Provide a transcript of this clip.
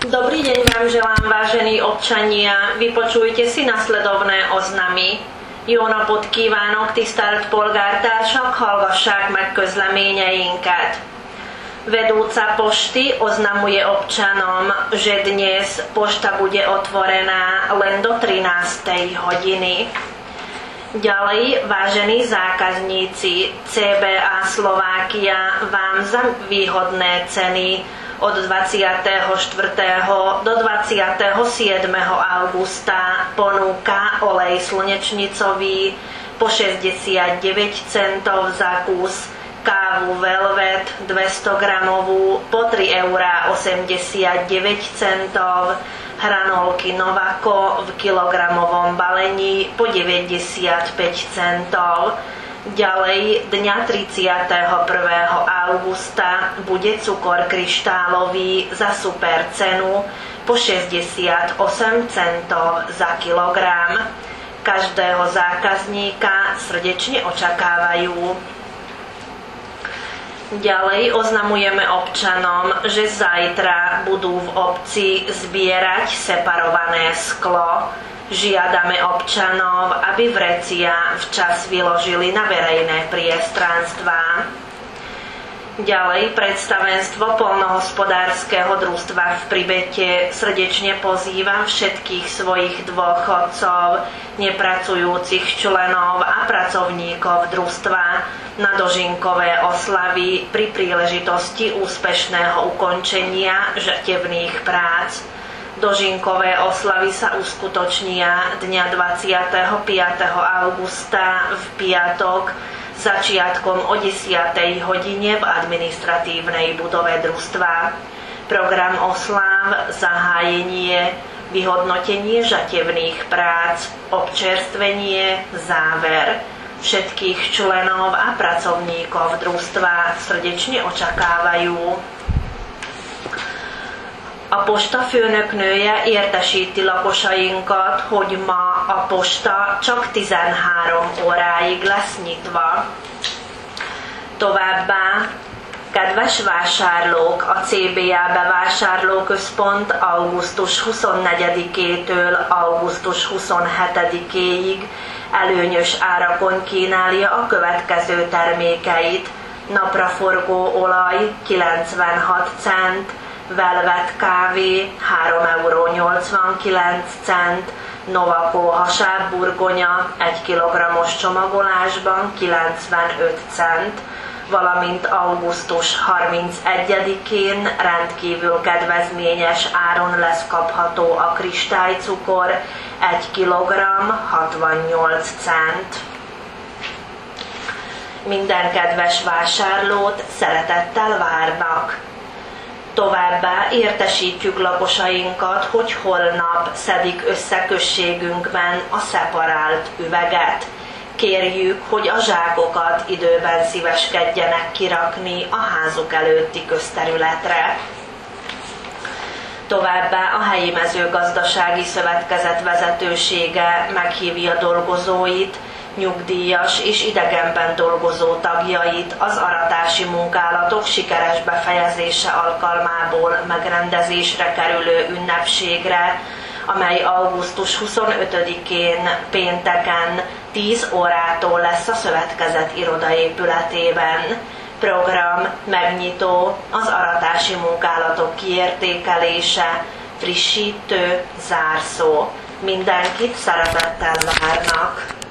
Dobrý deň vám želám, vážení občania. Vypočujte si nasledovné oznamy. Jó napot kívánok, tisztelt polgártársak, hallgassák meg közleményeinket. Vedúca pošty oznamuje občanom, že dnes pošta bude otvorená len do 13. hodiny. Ďalej, vážení zákazníci, CBA Slovákia vám za výhodné ceny od 24. do 27. augusta ponúka olej slnečnicový po 69 centov za kus, kávu Velvet 200 gramovú po 3,89 €, hranolky Novako v kilogramovom balení po 95 centov. Ďalej, dňa 31. augusta bude cukor kryštálový za super cenu po 68 centov za kilogram. Každého zákazníka srdečne očakávajú. Ďalej oznamujeme občanom, že zajtra budú v obci zbierať separované sklo. Žiadame občanov, aby vrecia včas vyložili na verejné priestranstvá. Ďalej, predstavenstvo poľnohospodárskeho družstva v Pribete srdečne pozýva všetkých svojich dôchodcov, nepracujúcich členov a pracovníkov družstva na dožinkové oslavy pri príležitosti úspešného ukončenia žatevných prác. Dožinkové oslavy sa uskutočnia dňa 25. augusta v piatok začiatkom o 10. hodine v administratívnej budove družstva. Program osláv, zahájenie, vyhodnotenie žatevných prác, občerstvenie, záver. Všetkých členov a pracovníkov družstva srdečne očakávajú. A postafőnöknője értesíti lakosainkat, hogy ma a posta csak 13 óráig lesz nyitva. Továbbá, kedves vásárlók, a CBA bevásárlóközpont augusztus 24-től augusztus 27-ig előnyös árakon kínálja a következő termékeit. Napraforgó olaj 96 cent, Velvet kávé 3,89 €, Novako hasábburgonya 1 kg-os csomagolásban 95 cent, valamint augusztus 31-én rendkívül kedvezményes áron lesz kapható a kristálycukor 1 kg 68 cent. Minden kedves vásárlót szeretettel várnak. Továbbá értesítjük lakosainkat, hogy holnap szedik össze községünkben a szeparált üveget. Kérjük, hogy a zsákokat időben szíveskedjenek kirakni a házuk előtti közterületre. Továbbá a helyi mezőgazdasági szövetkezet vezetősége meghívja dolgozóit, nyugdíjas és idegenben dolgozó tagjait az aratási munkálatok sikeres befejezése alkalmából megrendezésre kerülő ünnepségre, amely augusztus 25-én pénteken 10 órától lesz a szövetkezet irodaépületében. Program megnyitó, az aratási munkálatok kiértékelése, frissítő, zárszó. Mindenkit szeretettel várnak!